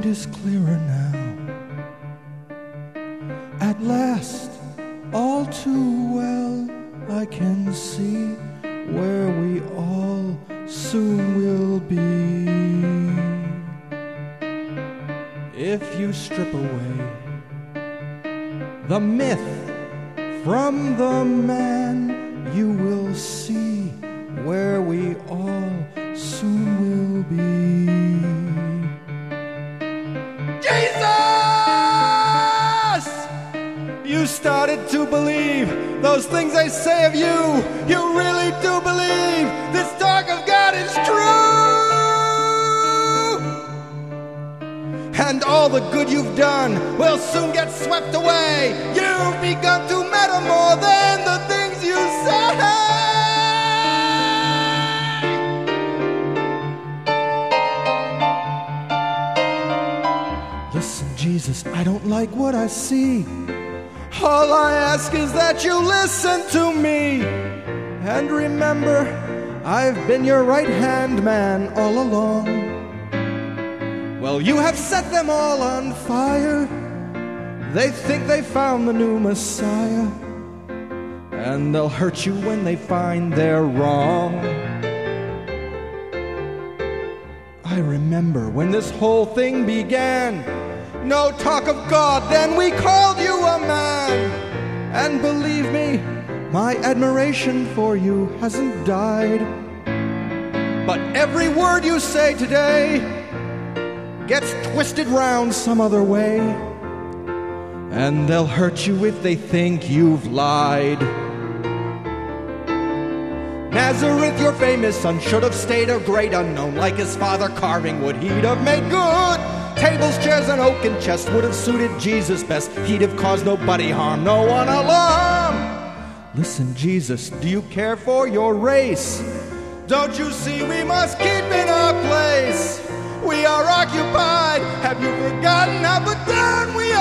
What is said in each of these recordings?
mind is clearer now. At last, all too well, I can see where we all soon will be. If you strip away the myth from the man, you will see where we all soon will be. Jesus! You started to believe those things they say of you. You really do believe this talk of God is true. And all the good you've done will soon get swept away. You've begun to matter more than the things you say. Listen, Jesus, I don't like what I see. All I ask is that you listen to me. And remember, I've been your right-hand man all along. Well, you have set them all on fire. They think they found the new Messiah, and they'll hurt you when they find they're wrong. I remember when this whole thing began. No talk of God, then we called you a man. And believe me, my admiration for you hasn't died. But every word you say today gets twisted round some other way, and they'll hurt you if they think you've lied. Nazareth, your famous son, should have stayed a great unknown. Like his father, carving wood he'd have made good. Tables, chairs, and oaken chest would have suited Jesus best. He'd have caused nobody harm, no one alarm. Listen, Jesus, do you care for your race? Don't you see we must keep in our place? We are occupied. Have you forgotten how put down we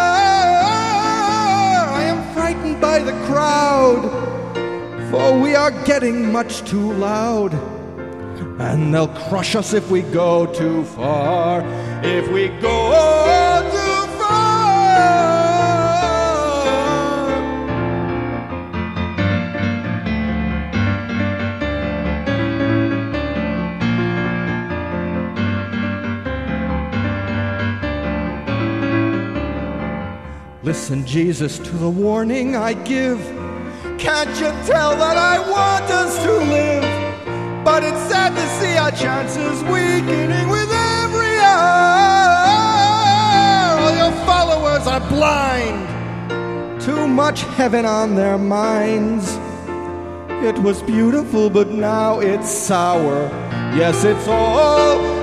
are? I am frightened by the crowd, for we are getting much too loud. And they'll crush us if we go too far. If we go too far. Listen, Jesus, to the warning I give. Can't you tell that I want us to live? But it's sad to see our chances weakening with every hour. All your followers are blind. Too much heaven on their minds. It was beautiful, but now it's sour. Yes, it's all